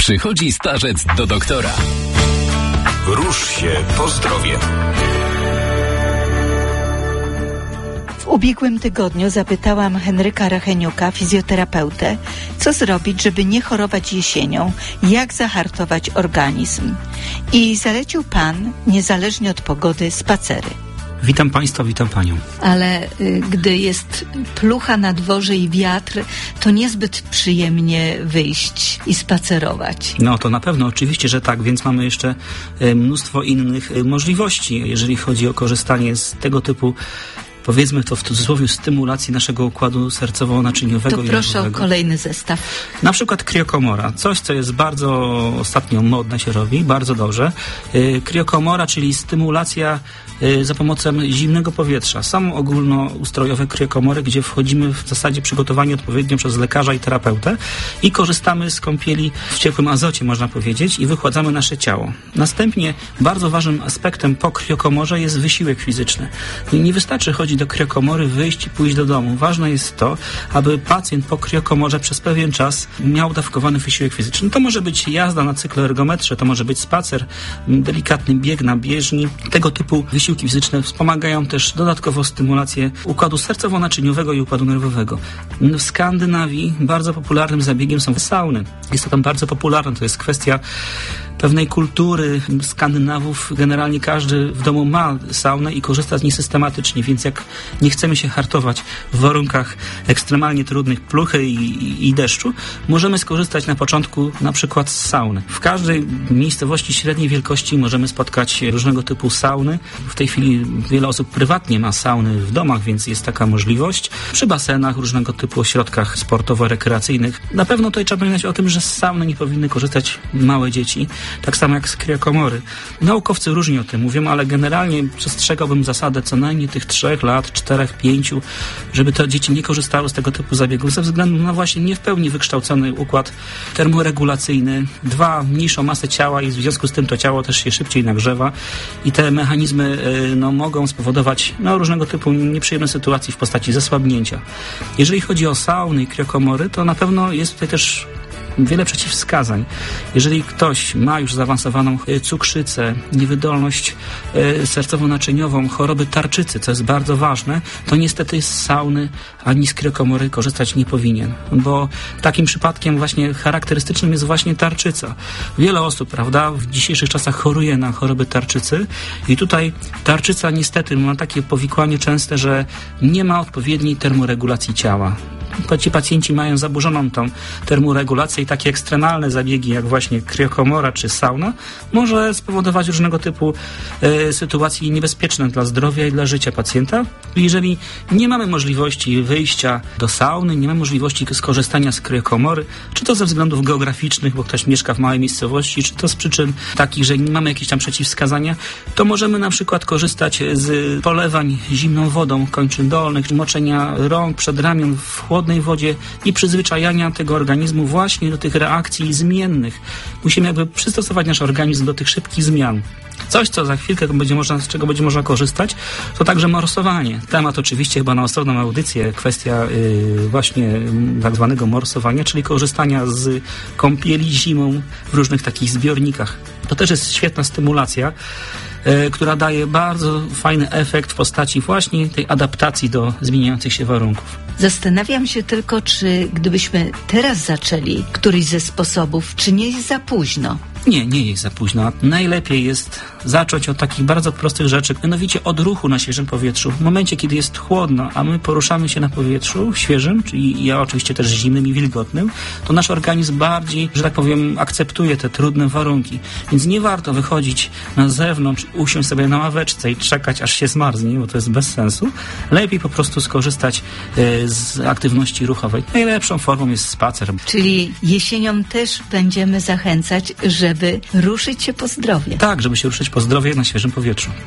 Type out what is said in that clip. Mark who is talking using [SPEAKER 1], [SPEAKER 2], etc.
[SPEAKER 1] Przychodzi starzec do doktora.
[SPEAKER 2] Rusz się po zdrowie.
[SPEAKER 3] W ubiegłym tygodniu zapytałam Henryka Racheniuka, fizjoterapeutę, co zrobić, żeby nie chorować jesienią, jak zahartować organizm. I zalecił pan, niezależnie od pogody, spacery.
[SPEAKER 4] Witam Państwa, witam Panią.
[SPEAKER 3] Ale gdy jest plucha na dworze i wiatr, to niezbyt przyjemnie wyjść i spacerować.
[SPEAKER 4] No to na pewno, oczywiście, że tak, więc mamy jeszcze mnóstwo innych możliwości, jeżeli chodzi o korzystanie z tego typu, powiedzmy to w cudzysłowie, stymulacji naszego układu sercowo-naczyniowego.
[SPEAKER 3] To proszę o kolejny zestaw.
[SPEAKER 4] Na przykład kriokomora. Coś, co jest bardzo ostatnio modne się robi, bardzo dobrze. Kriokomora, czyli stymulacja za pomocą zimnego powietrza. Są ogólnoustrojowe kriokomory, gdzie wchodzimy w zasadzie przygotowani odpowiednio przez lekarza i terapeutę i korzystamy z kąpieli w ciepłym azocie, można powiedzieć, i wychładzamy nasze ciało. Następnie bardzo ważnym aspektem po kriokomorze jest wysiłek fizyczny. Nie wystarczy chodzić do kriokomory, wyjść i pójść do domu. Ważne jest to, aby pacjent po kriokomorze przez pewien czas miał dawkowany wysiłek fizyczny. To może być jazda na cykloergometrze, to może być spacer, delikatny bieg na bieżni. Tego typu wysiłki fizyczne wspomagają też dodatkowo stymulację układu sercowo-naczyniowego i układu nerwowego. W Skandynawii bardzo popularnym zabiegiem są sauny. Jest to tam bardzo popularne, to jest kwestia pewnej kultury Skandynawów. Generalnie każdy w domu ma saunę i korzysta z niej systematycznie, więc jak nie chcemy się hartować w warunkach ekstremalnie trudnych, pluchy i deszczu, możemy skorzystać na początku na przykład z sauny. W każdej miejscowości średniej wielkości możemy spotkać różnego typu sauny. W tej chwili wiele osób prywatnie ma sauny w domach, więc jest taka możliwość. Przy basenach, różnego typu ośrodkach sportowo-rekreacyjnych. Na pewno tutaj trzeba pamiętać o tym, że z sauny nie powinny korzystać małe dzieci. Tak samo jak z kriokomory. Naukowcy różnie o tym mówią, ale generalnie przestrzegałbym zasadę co najmniej tych 3 lat, 4, 5, żeby te dzieci nie korzystały z tego typu zabiegów ze względu na właśnie nie w pełni wykształcony układ termoregulacyjny. 2, mniejszą masę ciała i w związku z tym to ciało też się szybciej nagrzewa i te mechanizmy mogą spowodować różnego typu nieprzyjemne sytuacje w postaci zesłabnięcia. Jeżeli chodzi o sauny i kriokomory, to na pewno jest tutaj też wiele przeciwwskazań. Jeżeli ktoś ma już zaawansowaną cukrzycę, niewydolność sercowo-naczyniową, choroby tarczycy, co jest bardzo ważne, to niestety z sauny ani z kriokomory korzystać nie powinien, bo takim przypadkiem właśnie charakterystycznym jest właśnie tarczyca. Wiele osób, prawda, w dzisiejszych czasach choruje na choroby tarczycy i tutaj tarczyca niestety ma takie powikłanie częste, że nie ma odpowiedniej termoregulacji ciała. Ci pacjenci mają zaburzoną tą termoregulację i takie ekstremalne zabiegi jak właśnie kriokomora czy sauna może spowodować różnego typu sytuacje niebezpieczne dla zdrowia i dla życia pacjenta. Jeżeli nie mamy możliwości wyjścia do sauny, nie mamy możliwości skorzystania z kriokomory, czy to ze względów geograficznych, bo ktoś mieszka w małej miejscowości, czy to z przyczyn takich, że nie mamy jakieś tam przeciwwskazania, to możemy na przykład korzystać z polewań zimną wodą kończyn dolnych, moczenia rąk, przedramion w chłodnej wodzie i przyzwyczajania tego organizmu właśnie do tych reakcji zmiennych. Musimy jakby przystosować nasz organizm do tych szybkich zmian. Coś, co za chwilkę z czego będzie można korzystać, to także morsowanie. Temat oczywiście chyba na osobną audycję, kwestia właśnie tak zwanego morsowania, czyli korzystania z kąpieli zimą w różnych takich zbiornikach. To też jest świetna stymulacja, która daje bardzo fajny efekt w postaci właśnie tej adaptacji do zmieniających się warunków.
[SPEAKER 3] Zastanawiam się tylko, czy gdybyśmy teraz zaczęli któryś ze sposobów, czy nie jest za późno?
[SPEAKER 4] Nie jest za późno. Najlepiej jest zacząć od takich bardzo prostych rzeczy, mianowicie od ruchu na świeżym powietrzu. W momencie, kiedy jest chłodno, a my poruszamy się na powietrzu świeżym, czyli ja oczywiście też zimnym i wilgotnym, to nasz organizm bardziej, że tak powiem, akceptuje te trudne warunki. Więc nie warto wychodzić na zewnątrz, usiąść sobie na ławeczce i czekać, aż się zmarznie, bo to jest bez sensu. Lepiej po prostu skorzystać z aktywności ruchowej. Najlepszą formą jest spacer.
[SPEAKER 3] Czyli jesienią też będziemy zachęcać, żeby ruszyć się po zdrowie.
[SPEAKER 4] Tak, żeby się ruszyć po zdrowie na świeżym powietrzu.